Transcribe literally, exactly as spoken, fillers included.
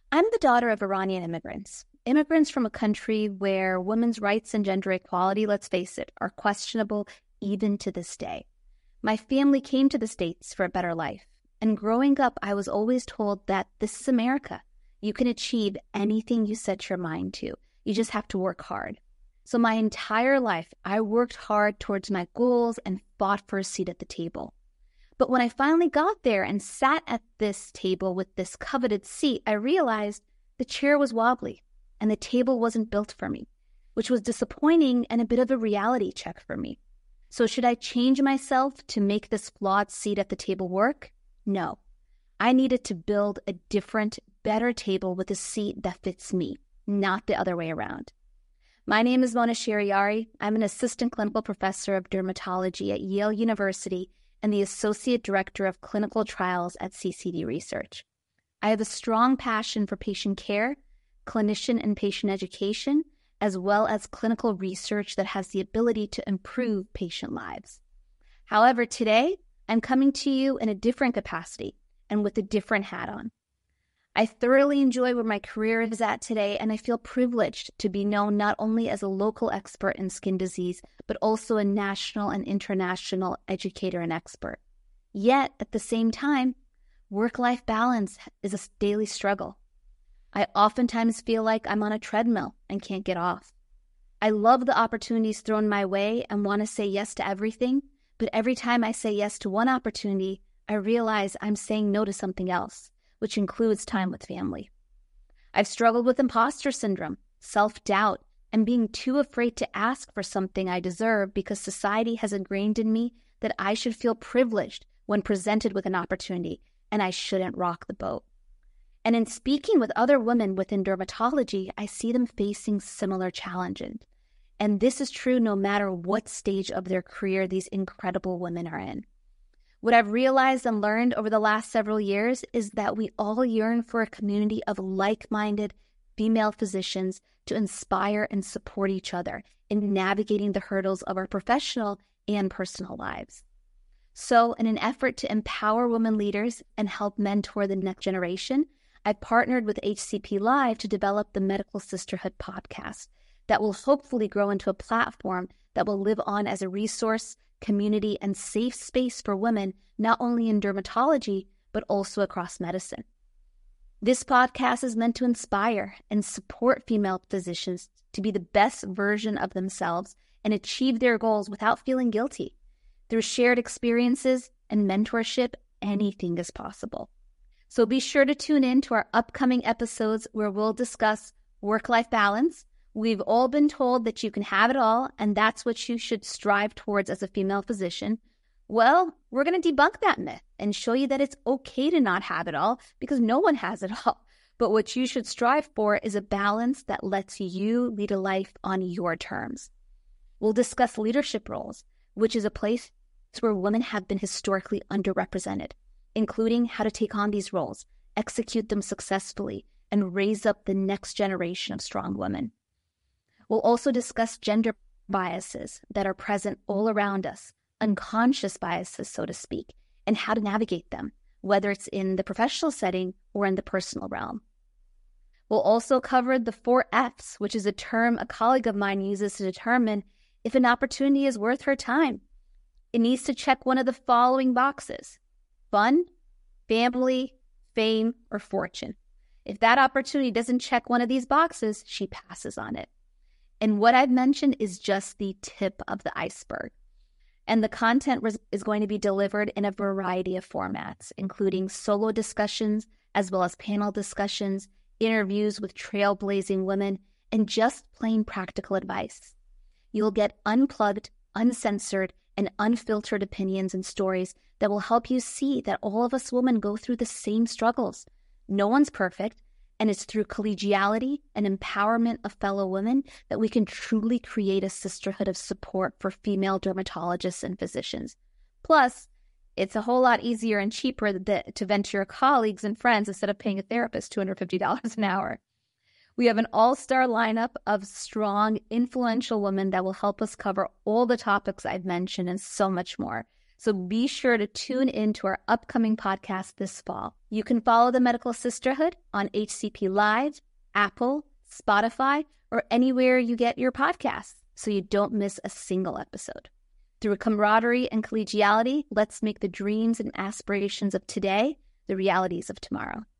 I'm the daughter of Iranian immigrants, immigrants from a country where women's rights and gender equality, let's face it, are questionable even to this day. My family came to the States for a better life, and growing up, I was always told that this is America. You can achieve anything you set your mind to. You just have to work hard. So my entire life, I worked hard towards my goals and fought for a seat at the table. But when I finally got there and sat at this table with this coveted seat, I realized the chair was wobbly and the table wasn't built for me, which was disappointing and a bit of a reality check for me. So should I change myself to make this flawed seat at the table work? No. I needed to build a different, better table with a seat that fits me, not the other way around. My name is Mona Sheriari. I'm an assistant clinical professor of dermatology at Yale University and the Associate Director of Clinical Trials at C C D Research. I have a strong passion for patient care, clinician and patient education, as well as clinical research that has the ability to improve patient lives. However, today, I'm coming to you in a different capacity and with a different hat on. I thoroughly enjoy where my career is at today, and I feel privileged to be known not only as a local expert in skin disease, but also a national and international educator and expert. Yet, at the same time, work-life balance is a daily struggle. I oftentimes feel like I'm on a treadmill and can't get off. I love the opportunities thrown my way and want to say yes to everything, but every time I say yes to one opportunity, I realize I'm saying no to something else, which includes time with family. I've struggled with imposter syndrome, self-doubt, and being too afraid to ask for something I deserve because society has ingrained in me that I should feel privileged when presented with an opportunity, and I shouldn't rock the boat. And in speaking with other women within dermatology, I see them facing similar challenges. And this is true no matter what stage of their career these incredible women are in. What I've realized and learned over the last several years is that we all yearn for a community of like-minded female physicians to inspire and support each other in navigating the hurdles of our professional and personal lives. So, in an effort to empower women leaders and help mentor the next generation, I partnered with H C P Live to develop the Medical Sisterhood podcast that will hopefully grow into a platform that will live on as a resource, community, and safe space for women, not only in dermatology, but also across medicine. This podcast is meant to inspire and support female physicians to be the best version of themselves and achieve their goals without feeling guilty. Through shared experiences and mentorship, anything is possible. So be sure to tune in to our upcoming episodes where we'll discuss work-life balance. We've all been told that you can have it all, and that's what you should strive towards as a female physician. Well, we're going to debunk that myth and show you that it's okay to not have it all because no one has it all. But what you should strive for is a balance that lets you lead a life on your terms. We'll discuss leadership roles, which is a place where women have been historically underrepresented, including how to take on these roles, execute them successfully, and raise up the next generation of strong women. We'll also discuss gender biases that are present all around us, unconscious biases, so to speak, and how to navigate them, whether it's in the professional setting or in the personal realm. We'll also cover the four F's, which is a term a colleague of mine uses to determine if an opportunity is worth her time. It needs to check one of the following boxes: fun, family, fame, or fortune. If that opportunity doesn't check one of these boxes, she passes on it. And what I've mentioned is just the tip of the iceberg. And the content is going to be delivered in a variety of formats, including solo discussions, as well as panel discussions, interviews with trailblazing women, and just plain practical advice. You'll get unplugged, uncensored, and unfiltered opinions and stories that will help you see that all of us women go through the same struggles. No one's perfect, and it's through collegiality and empowerment of fellow women that we can truly create a sisterhood of support for female dermatologists and physicians. Plus, it's a whole lot easier and cheaper to vent to your colleagues and friends instead of paying a therapist two hundred fifty dollars an hour. We have an all-star lineup of strong, influential women that will help us cover all the topics I've mentioned and so much more. So be sure to tune in to our upcoming podcast this fall. You can follow the Medical Sisterhood on H C P Live, Apple, Spotify, or anywhere you get your podcasts so you don't miss a single episode. Through camaraderie and collegiality, let's make the dreams and aspirations of today the realities of tomorrow.